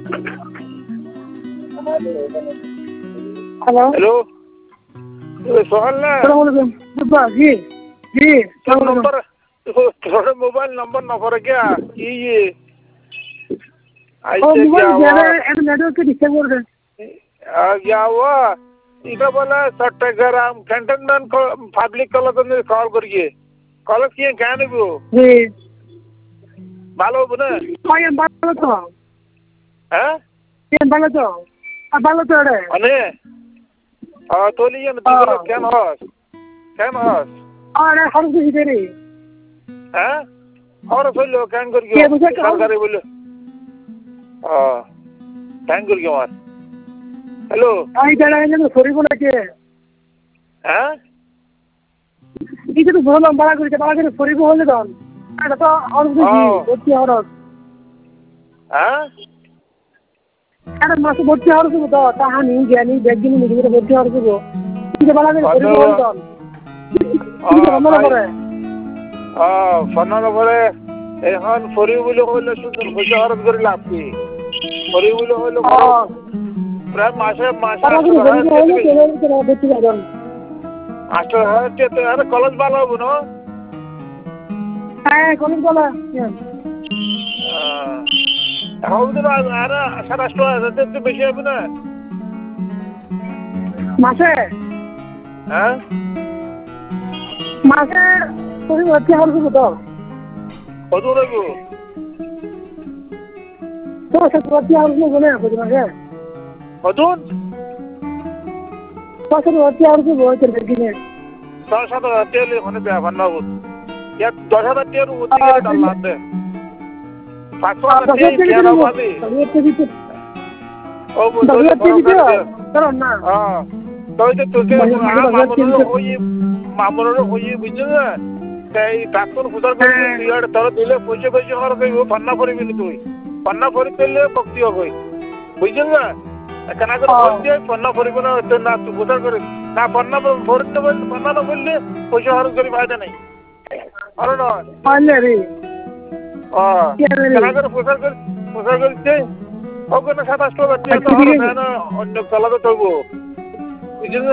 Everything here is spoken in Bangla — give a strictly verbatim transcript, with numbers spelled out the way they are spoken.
হ্যালো হ্যালো সোহাল না আসসালামু জি জি তোর নম্বর তোর मोबाइल नंबर न करे क्या ये ये ओ ऐसे क्या मोबाइल हुआ ज्यादा नेटवर्क के डिस्टर्ब कर रहे आ, क्या हुआ इधर बोला Chattogram cantonment public college call करिए कॉलेज किए क्या नहीं वो जी ভালো হবে না কই ভালো তো হ্যাঁ কেন ভালো তো আর ভালো তো রে মানে আ তোলিয়ে না তুই কেন হস কেন হস আরে হরস দিতে রে হ্যাঁ হরস হইলো কেন করিও সরকারি বললো ও কেন করিও আমার হ্যালো আই দাঁড়া এনে সরি বলে কে হ্যাঁ এই যে তো বললাম বাড়া করিতে বাড়া করে সরি বলে দাও এটা তো হরস দিছি ভর্তি হরস হ্যাঁ এটা মাসে ভর্তি হরস তো তাহানি জ্ঞানী ব্যাগিনী নিজে ভর্তি হরস গো এই যে বাড়া করে সরি বলে দাও ফোন নম্বরে এখন ফরি বুলি কইলে শুধু পয়সা খরচ করে লাভ কি ফরি বুলি কইলে প্রায় মাসে মাসে আটশো হাজার কলেজ ভালো হবো না হ্যাঁ কলেজ ভালো এখন আর সাতাশশো হাজার বেশি হবে না মাসে হ্যাঁ মাসে তুমি ভর্তি হওয়ার কিছু তো কত লাগবো তো সে ভর্তি হওয়ার কিছু বলে রাখো তোমাকে কতন তো সে ভর্তি হওয়ার কিছু বলতে কিনে ছয় সাত হাজার টাকা ওখানে ব্যাপার না হতো দশ হাজার টাকার অতি গেলে ডাল লাগবে পাঁচশো হাজার টাকা পাবি ও বলতে না হ্যাঁ তোই তো তোকে মামুনের হয়ে বুঝছো না তাই ডাক্তার খুদার করে তুই তোর দিলে পয়সা পয়সা হওয়ার কই পান্না পড়বি না তুই পান্না পড়ি দিলে ভক্তি হবে বুঝছো না কেন করে বলতে পান্না পড়ব না না তুই খুদার করে না পান্না পড়তে বলতে পান্না না বললে পয়সা হওয়ার করি ফায়দা নাই আরে না পারলে রে ও কেন করে খুদার করে খুদার করতে ওখানে সাতাশশো টাকা তো আর না অন্য চালাতে তবু বুঝছো